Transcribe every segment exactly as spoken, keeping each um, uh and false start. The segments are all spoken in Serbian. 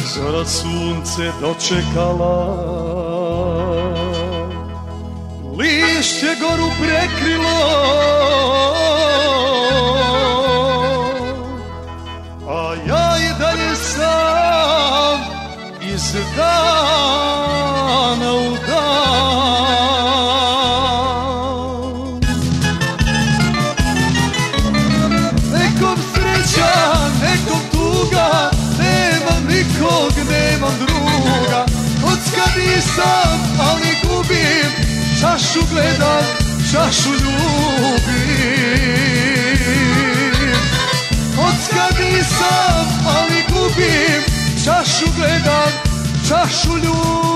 zora sunce dočekala, lišće goru prekrilo, a ja i dalje sam iz dana u dan. Nekom sreća, nekom tuga, nemam nikog, nemam druga. Kocka nisam, ali gubim, čašu gledam, čašu ljubim. Kocka nisam, ali gubim, čašu gledam, čašu ljubim.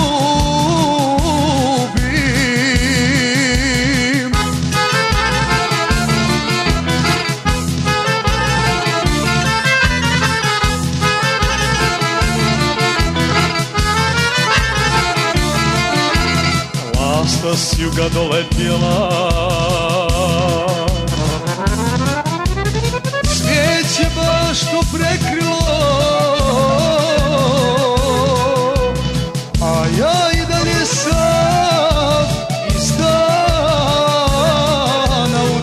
Lasta s juga doletjela, svijeće baš to prekrilo, a ja i dalje sam iz dana u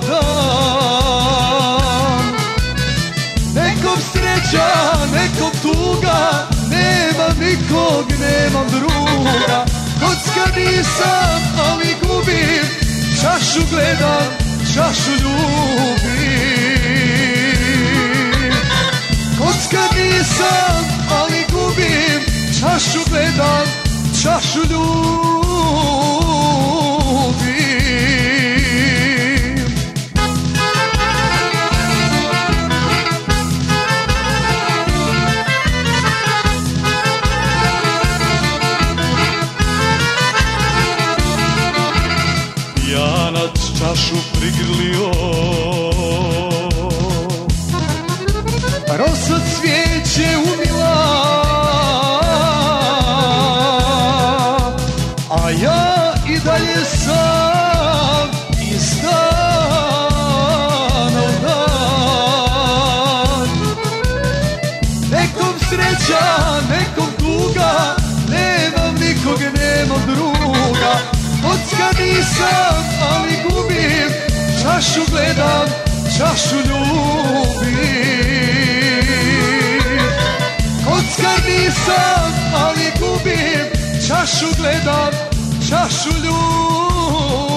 dan. Nekom sreća, nekom tuga, nemam nikog, nemam druga. Kocka nisam, ali gubim, čašu gledam, čašu ljubim. Kocka nisam, ali gubim, čašu gledam, čašu ljubim. Janac čašu prigrlio, rosa cvijeće umila, a ja i dalje sam iz dana u dan. Nekom sreća, nekom tuga, nemam nikog, nemam druga. Kocka nisam, ali gubim, čašu gledam, čašu ljubim. Kocka nisam, ali gubim, čašu gledam, čašu ljubim.